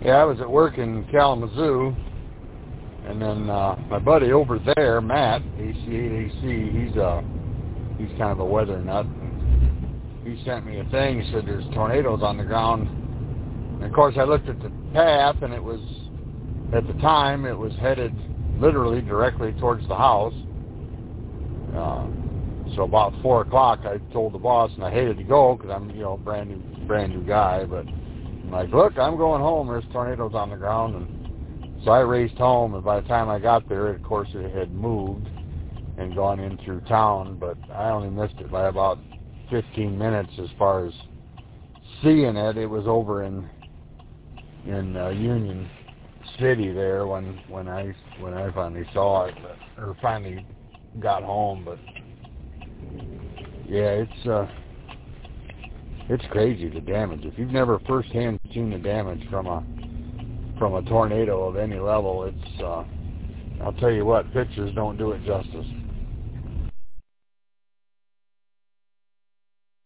Yeah, I was at work in Kalamazoo, and then my buddy over there, Matt, AC8AC, he's kind of a weather nut. He sent me a thing. He said there's tornadoes on the ground. And of course, I looked at the path, and it was, at the time, it was headed literally directly towards the house. So about 4 o'clock, I told the boss, and I hated to go because I'm, brand new guy, but I'm like, look, I'm going home. There's tornadoes on the ground, and so I raced home. And by the time I got there, of course, it had moved and gone in through town, but I only missed it by about 15 minutes as far as seeing it. It was over in Union City there when I finally saw it, or finally got home. But yeah, it's crazy, the damage. If you've never firsthand seen the damage from a tornado of any level, it's I'll tell you what, pictures don't do it justice.